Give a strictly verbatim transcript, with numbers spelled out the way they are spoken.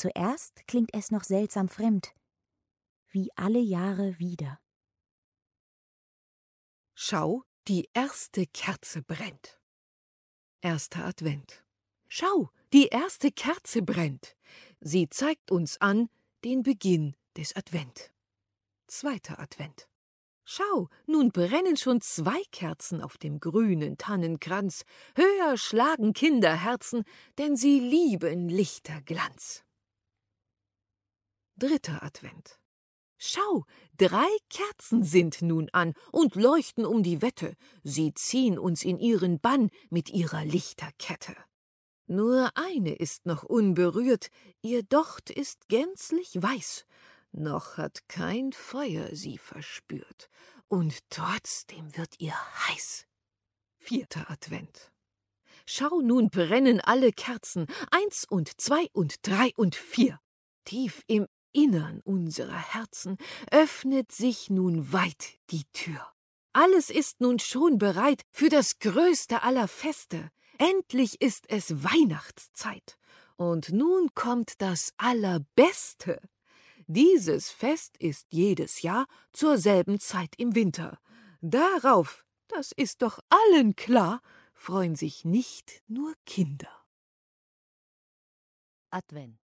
zuerst klingt es noch seltsam fremd, wie alle Jahre wieder. Schau, die erste Kerze brennt. Erster Advent. Schau, die erste Kerze brennt. Sie zeigt uns an den Beginn des Advent. Zweiter Advent. Schau, nun brennen schon zwei Kerzen auf dem grünen Tannenkranz. Höher schlagen Kinderherzen, denn sie lieben Lichterglanz. Dritter Advent. Schau, drei Kerzen sind nun an und leuchten um die Wette. Sie ziehen uns in ihren Bann mit ihrer Lichterkette. Nur eine ist noch unberührt, ihr Docht ist gänzlich weiß. Noch hat kein Feuer sie verspürt, und trotzdem wird ihr heiß. Vierter Advent. Schau, nun brennen alle Kerzen, eins und zwei und drei und vier. Tief im Innern unserer Herzen öffnet sich nun weit die Tür. Alles ist nun schon bereit für das größte aller Feste. Endlich ist es Weihnachtszeit. Und nun kommt das Allerbeste. Dieses Fest ist jedes Jahr zur selben Zeit im Winter. Darauf, das ist doch allen klar, freuen sich nicht nur Kinder. Advent.